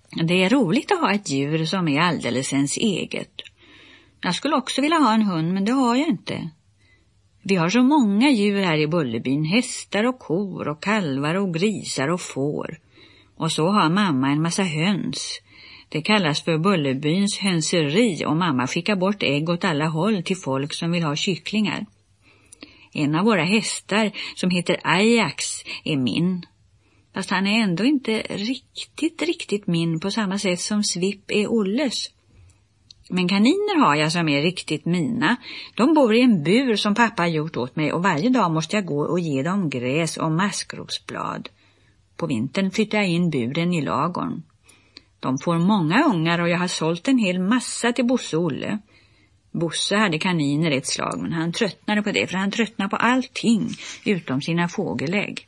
Det är roligt att ha ett djur som är alldeles ens eget. Jag skulle också vilja ha en hund, men det har jag inte. Vi har så många djur här i Bullerbyn. Hästar och kor och kalvar och grisar och får. Och så har mamma en massa höns. Det kallas för Bullerbyns hönseri och mamma skickar bort ägg åt alla håll till folk som vill ha kycklingar. En av våra hästar som heter Ajax är min. Fast han är ändå inte riktigt min på samma sätt som Svipp är Olles. Men kaniner har jag som är riktigt mina. De bor i en bur som pappa gjort åt mig och varje dag måste jag gå och ge dem gräs och maskrosblad. På vintern flyttar jag in buren i lagorn. De får många ungar och jag har sålt en hel massa till Bosse och Olle. Bosse hade kaniner ett slag, men han tröttnade på det för han tröttnar på allting utom sina fågelägg.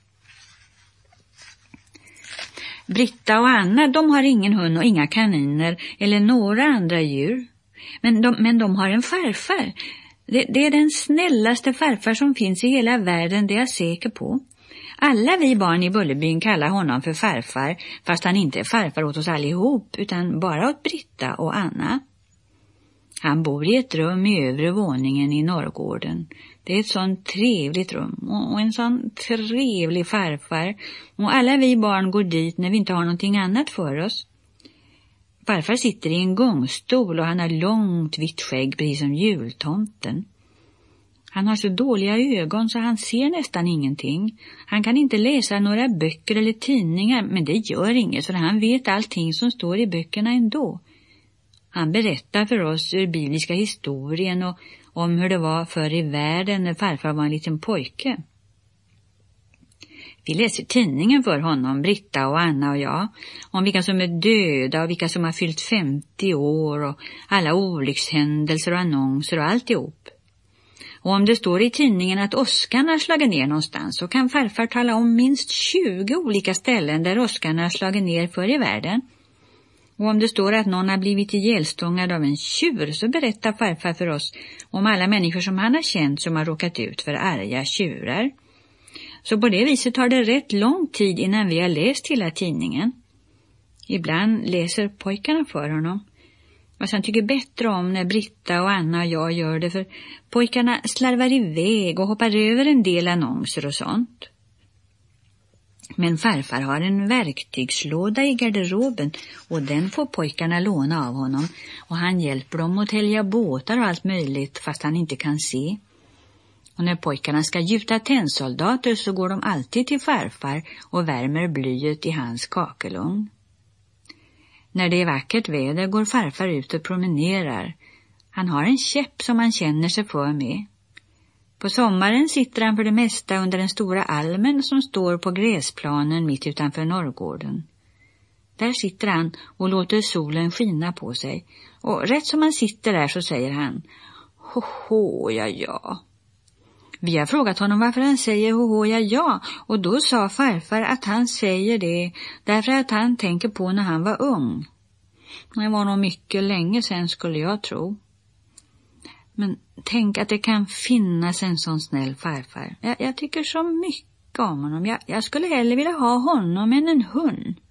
Britta och Anna, de har ingen hund och inga kaniner eller några andra djur. Men de har en farfar. Det är den snällaste farfar som finns i hela världen, det är jag säker på. Alla vi barn i Bullerbyn kallar honom för farfar, fast han inte är farfar åt oss allihop utan bara åt Britta och Anna. Han bor i ett rum i övre våningen i Norrgården. Det är ett sånt trevligt rum och en sån trevlig farfar. Och alla vi barn går dit när vi inte har någonting annat för oss. Farfar sitter i en gångstol och han har långt vitt skägg precis som jultomten. Han har så dåliga ögon så han ser nästan ingenting. Han kan inte läsa några böcker eller tidningar, men det gör inget för han vet allting som står i böckerna ändå. Han berättar för oss ur bibliska historien och om hur det var förr i världen när farfar var en liten pojke. Vi läser tidningen för honom, Britta och Anna och jag, om vilka som är döda och vilka som har fyllt 50 år och alla olyckshändelser och annonser och alltihop. Och om det står i tidningen att åskarna har slagit ner någonstans så kan farfar tala om minst 20 olika ställen där åskarna har slagit ner förr i världen. Och om det står att någon har blivit ihjälstångad av en tjur så berättar farfar för oss om alla människor som han har känt som har råkat ut för arga tjurar. Så på det viset tar det rätt lång tid innan vi har läst hela tidningen. Ibland läser pojkarna för honom. Och han tycker bättre om när Britta och Anna och jag gör det för pojkarna slarvar iväg och hoppar över en del annonser och sånt. Men farfar har en verktygslåda i garderoben och den får pojkarna låna av honom och han hjälper dem att tälja båtar och allt möjligt fast han inte kan se. Och när pojkarna ska gjuta tennsoldater så går de alltid till farfar och värmer blyet i hans kakelugn. När det är vackert väder går farfar ut och promenerar. Han har en käpp som han känner sig för med. På sommaren sitter han för det mesta under den stora almen som står på gräsplanen mitt utanför Norrgården. Där sitter han och låter solen skina på sig. Och rätt som han sitter där så säger han: Hoho, ja. Vi har frågat honom varför han säger hoho, ja. Och då sa farfar att han säger det därför att han tänker på när han var ung. Det var nog mycket länge sedan skulle jag tro. Men tänk att det kan finnas en sån snäll farfar. Jag tycker så mycket om honom. Jag skulle hellre vilja ha honom än en hund.